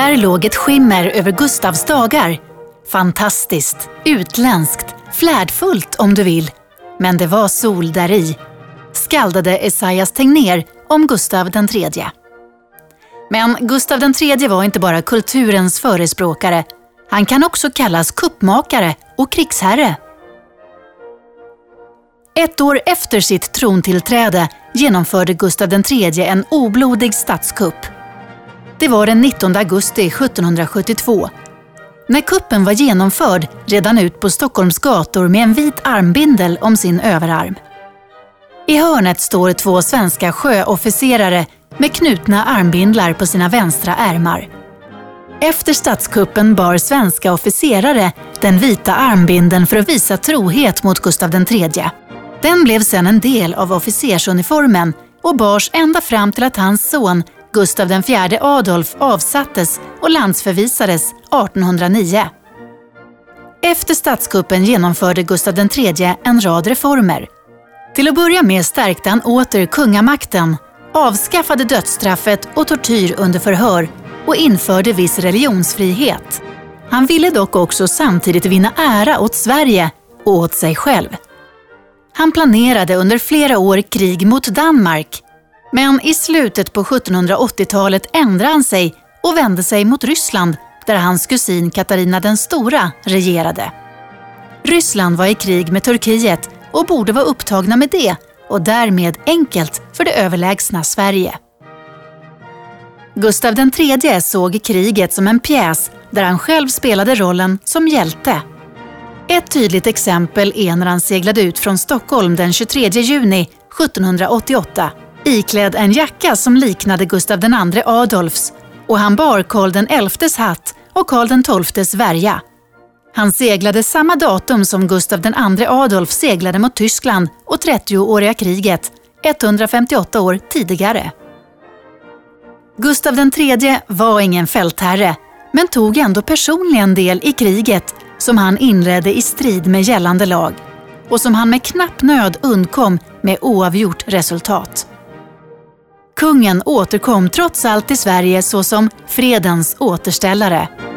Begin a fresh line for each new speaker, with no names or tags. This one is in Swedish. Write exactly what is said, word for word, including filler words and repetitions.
Där låg ett skimmer över Gustavs dagar. Fantastiskt, utländskt, flärdfullt om du vill. Men det var sol där i, skaldade Esaias Tegnér om Gustav den tredje. Men Gustav den tredje var inte bara kulturens förespråkare. Han kan också kallas kuppmakare och krigsherre. Ett år efter sitt trontillträde genomförde Gustav den tredje en oblodig statskupp. Det var den nittonde augusti sjuttonhundrasjuttiotvå. När kuppen var genomförd redan ut på Stockholms gator med en vit armbindel om sin överarm. I hörnet står två svenska sjöofficerare med knutna armbindlar på sina vänstra ärmar. Efter statskuppen bar svenska officerare den vita armbindeln för att visa trohet mot Gustav den tredje. Den blev sedan en del av officersuniformen och bars ända fram till att hans son Gustav den fjärde Adolf avsattes och landsförvisades artonhundranio. Efter statskuppen genomförde Gustav den tredje en rad reformer. Till att börja med stärkte han åter kungamakten, avskaffade dödsstraffet och tortyr under förhör och införde viss religionsfrihet. Han ville dock också samtidigt vinna ära åt Sverige och åt sig själv. Han planerade under flera år krig mot Danmark, men i slutet på sjuttonhundraåttiotalet ändrade han sig och vände sig mot Ryssland där hans kusin Katarina den stora regerade. Ryssland var i krig med Turkiet och borde vara upptagna med det och därmed enkelt för det överlägsna Sverige. Gustav den tredje såg kriget som en pjäs där han själv spelade rollen som hjälte. Ett tydligt exempel är när han seglade ut från Stockholm den tjugotredje juni sjuttonhundraåttioåtta, iklädd en jacka som liknade Gustav den andre Adolfs, och han bar Karl den elftes hatt och Karl den tolftes värja. Han seglade samma datum som Gustav den andre Adolf seglade mot Tyskland och trettioåriga kriget, etthundrafemtioåtta år tidigare. Gustav den tredje var ingen fältherre, men tog ändå personligen del i kriget som han inledde i strid med gällande lag och som han med knapp nöd undkom med oavgjort resultat. Kungen återkom trots allt till Sverige såsom fredens återställare.